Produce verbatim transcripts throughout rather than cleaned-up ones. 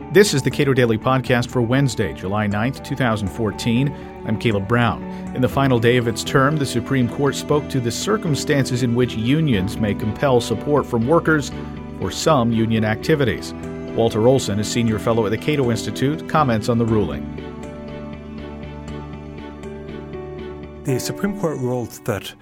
This is the Cato Daily Podcast for Wednesday, July ninth, twenty fourteen. I'm Caleb Brown. In the final day of its term, the Supreme Court spoke to the circumstances in which unions may compel support from workers for some union activities. Walter Olson, a senior fellow at the Cato Institute, comments on the ruling. The Supreme Court ruled that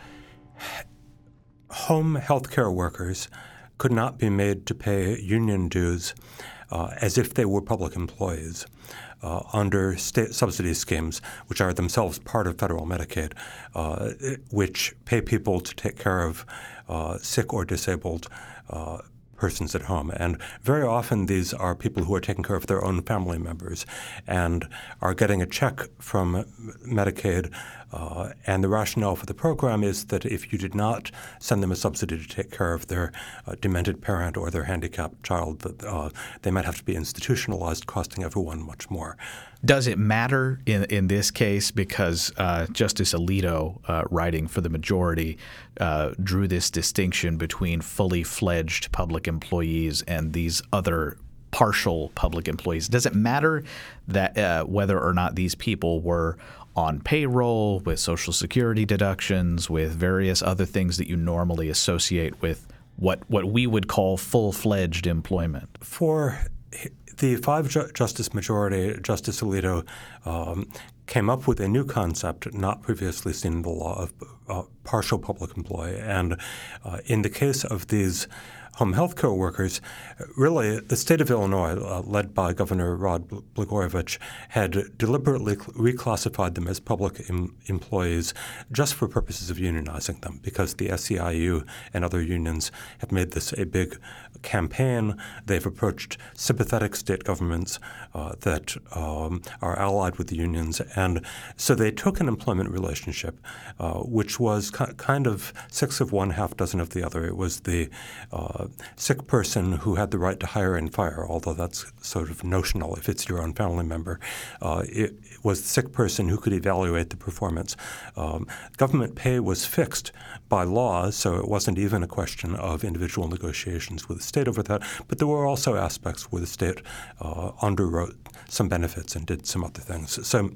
home health care workers could not be made to pay union dues uh, as if they were public employees uh, under state subsidy schemes, which are themselves part of federal Medicaid, uh, which pay people to take care of uh, sick or disabled uh, persons at home. And very often these are people who are taking care of their own family members and are getting a check from Medicaid. Uh, and the rationale for the program is that if you did not send them a subsidy to take care of their uh, demented parent or their handicapped child, that uh, they might have to be institutionalized, costing everyone much more. Does it matter in in this case because uh, Justice Alito, uh, writing for the majority, uh, drew this distinction between fully fledged public employees and these other partial public employees? Does it matter that uh, whether or not these people were on payroll, with Social Security deductions, with various other things that you normally associate with what what we would call full-fledged employment? For the five-justice majority, Justice Alito um, came up with a new concept not previously seen in the law of uh, partial public employee. And uh, in the case of these home health care workers, really the state of Illinois, uh, led by Governor Rod Blagojevich, had deliberately reclassified them as public em- employees just for purposes of unionizing them, because the S E I U and other unions have made this a big campaign. They've approached sympathetic state governments uh, that um, are allied with the unions. And so they took an employment relationship, uh, which was ki- kind of six of one, half dozen of the other. It was the uh, sick person who had the right to hire and fire, although that's sort of notional if it's your own family member. Uh, it, it was the sick person who could evaluate the performance. Um, government pay was fixed by law, so it wasn't even a question of individual negotiations with the state over that. But there were also aspects where the state uh, underwrote some benefits and did some other things. So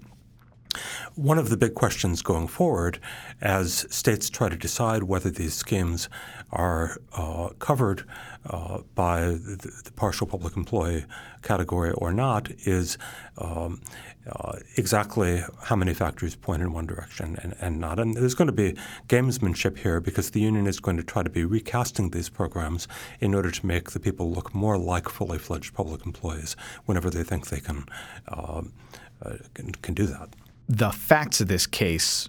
one of the big questions going forward as states try to decide whether these schemes are uh, covered uh, by the, the partial public employee category or not is um, uh, exactly how many factors point in one direction and, and not. And there's going to be gamesmanship here because the union is going to try to be recasting these programs in order to make the people look more like fully fledged public employees whenever they think they can, uh, uh, can, can do that. The facts of this case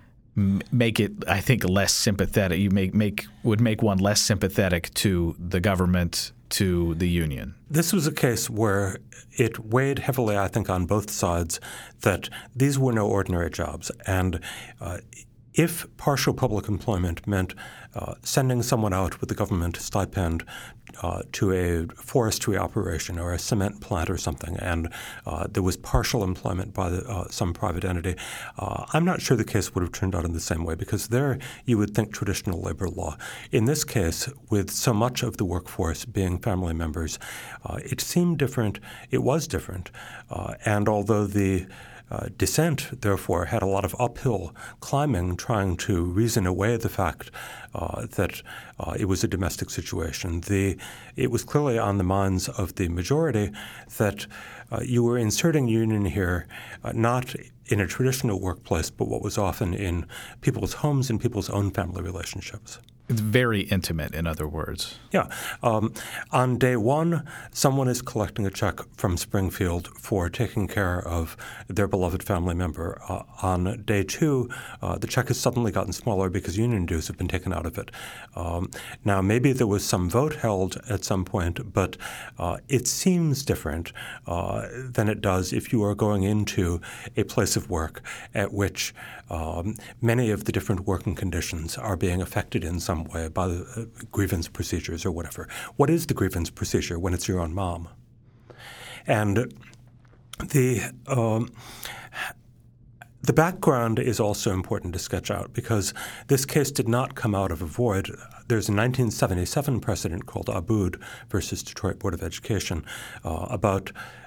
m- make it, I think, less sympathetic. You make make would make one less sympathetic to the government, to the union. This was a case where it weighed heavily, I think, on both sides that these were no ordinary jobs. And uh, if partial public employment meant uh, sending someone out with a government stipend uh, to a forestry operation or a cement plant or something, and uh, there was partial employment by the, uh, some private entity, uh, I'm not sure the case would have turned out in the same way, because there you would think traditional labor law. In this case, with so much of the workforce being family members, uh, it seemed different. It was different. Uh, and although the Uh, dissent, therefore, had a lot of uphill climbing trying to reason away the fact uh, that uh, it was a domestic situation. The, it was clearly on the minds of the majority that uh, you were inserting union here uh, not in a traditional workplace, but what was often in people's homes and people's own family relationships. It's very intimate, in other words. Yeah. Um, on day one, someone is collecting a check from Springfield for taking care of their beloved family member. Uh, on day two, uh, the check has suddenly gotten smaller because union dues have been taken out of it. Um, now, maybe there was some vote held at some point, but uh, it seems different uh, than it does if you are going into a place of work at which um, many of the different working conditions are being affected in some way by the uh, grievance procedures or whatever. What is the grievance procedure when it's your own mom? And the um, the background is also important to sketch out because this case did not come out of a void. There's a nineteen seventy-seven precedent called Abood versus Detroit Board of Education uh, about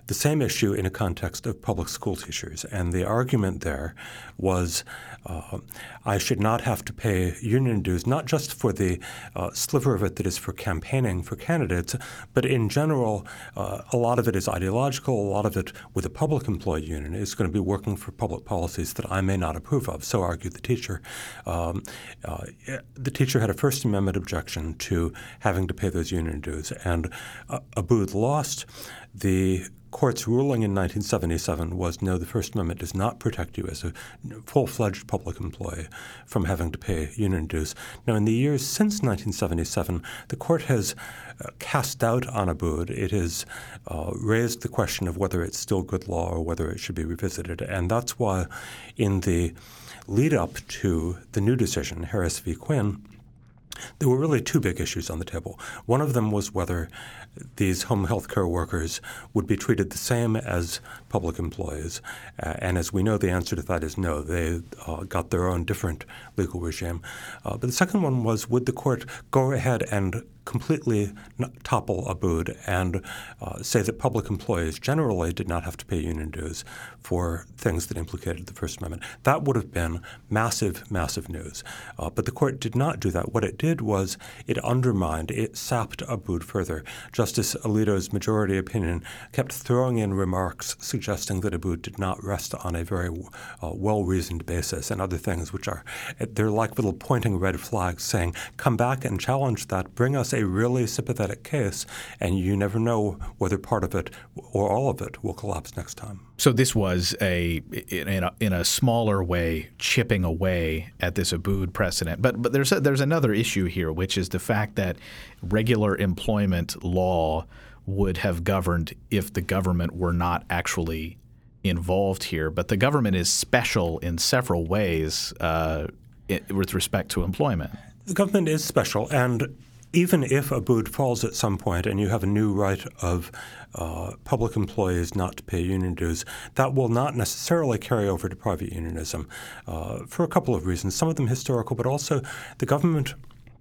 the same issue in a context of public school teachers. And the argument there was uh, I should not have to pay union dues, not just for the uh, sliver of it that is for campaigning for candidates, but in general, uh, a lot of it is ideological. A lot of it with a public employee union is going to be working for public policies that I may not approve of. So argued the teacher. Um, uh, the teacher had a First Amendment objection to having to pay those union dues, and uh, Abood lost. The court's ruling in nineteen seventy-seven was, no, the First Amendment does not protect you as a full-fledged public employee from having to pay union dues. Now, in the years since nineteen seventy-seven, the court has uh, cast doubt on Abood. It has uh, raised the question of whether it's still good law or whether it should be revisited. And that's why in the lead-up to the new decision, Harris v. Quinn, there were really two big issues on the table. One of them was whether these home health care workers would be treated the same as public employees. Uh, and as we know, the answer to that is no. They uh, got their own different legal regime. Uh, but the second one was, would the court go ahead and completely topple Abood and uh, say that public employees generally did not have to pay union dues for things that implicated the First Amendment? That would have been massive, massive news. Uh, but the court did not do that. What it did was it undermined, it sapped Abood further. Justice Alito's majority opinion kept throwing in remarks suggesting that Abood did not rest on a very uh, well-reasoned basis and other things which are, they're like little pointing red flags saying, come back and challenge that, bring us a really sympathetic case, and you never know whether part of it or all of it will collapse next time. So this was a in a, in a smaller way chipping away at this Abood precedent. But but there's a, there's another issue here, which is the fact that regular employment law would have governed if the government were not actually involved here. But the government is special in several ways uh, it, with respect to employment. The government is special, and even if Abood falls at some point and you have a new right of uh, public employees not to pay union dues, that will not necessarily carry over to private unionism uh, for a couple of reasons, some of them historical, but also the government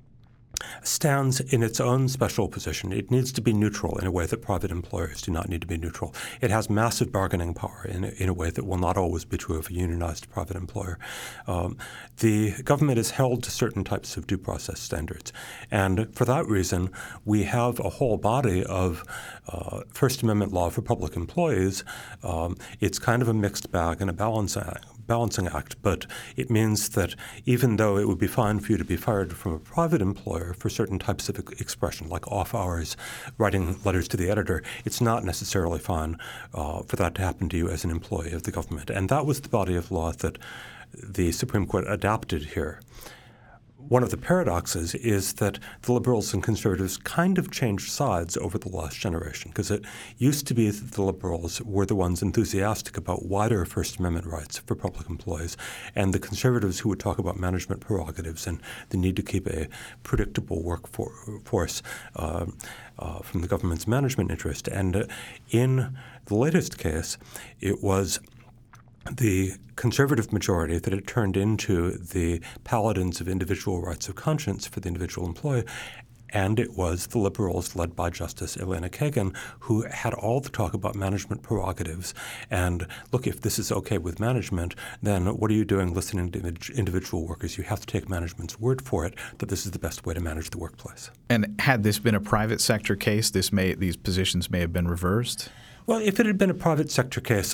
stands in its own special position. It needs to be neutral in a way that private employers do not need to be neutral. It has massive bargaining power in a, in a way that will not always be true of a unionized private employer. Um, the government is held to certain types of due process standards. And for that reason, we have a whole body of uh, First Amendment law for public employees. Um, it's kind of a mixed bag and a balance act. balancing act, but it means that even though it would be fine for you to be fired from a private employer for certain types of expression, like off hours, writing letters to the editor, it's not necessarily fine uh, for that to happen to you as an employee of the government. And that was the body of law that the Supreme Court adopted here. One of the paradoxes is that the liberals and conservatives kind of changed sides over the last generation, because it used to be that the liberals were the ones enthusiastic about wider First Amendment rights for public employees, and the conservatives who would talk about management prerogatives and the need to keep a predictable workforce uh, uh, from the government's management interest. And uh, in the latest case, it was the conservative majority that had turned into the paladins of individual rights of conscience for the individual employee, and it was the liberals led by Justice Elena Kagan who had all the talk about management prerogatives. And look, if this is okay with management, then what are you doing listening to individual workers? You have to take management's word for it that this is the best way to manage the workplace. And had this been a private sector case, this may these positions may have been reversed? Well, if it had been a private sector case,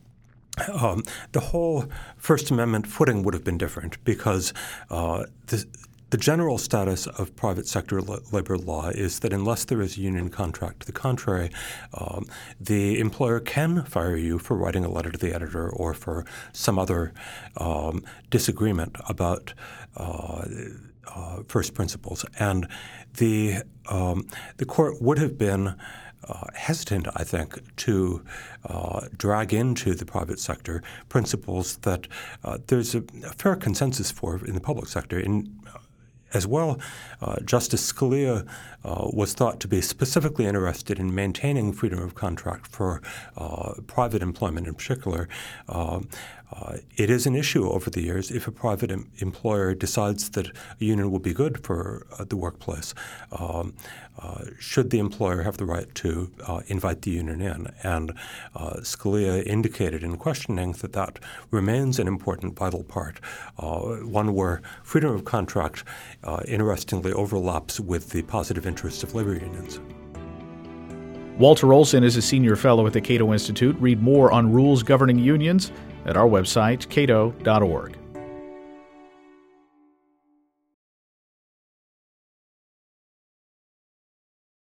Um, the whole First Amendment footing would have been different because uh, the, the general status of private sector la- labor law is that unless there is a union contract to the contrary, um, the employer can fire you for writing a letter to the editor or for some other um, disagreement about uh, uh, first principles. And the um, the court would have been Uh, hesitant, I think, to uh, drag into the private sector principles that uh, there's a, a fair consensus for in the public sector. In, uh, as well, uh, Justice Scalia uh, was thought to be specifically interested in maintaining freedom of contract for uh, private employment in particular. Uh, Uh, it is an issue over the years if a private em- employer decides that a union will be good for uh, the workplace. Um, uh, should the employer have the right to uh, invite the union in? And uh, Scalia indicated in questioning that that remains an important, vital part, uh, one where freedom of contract uh, interestingly overlaps with the positive interests of labor unions. Walter Olson is a senior fellow at the Cato Institute. Read more on rules governing unions at our website, cato dot org.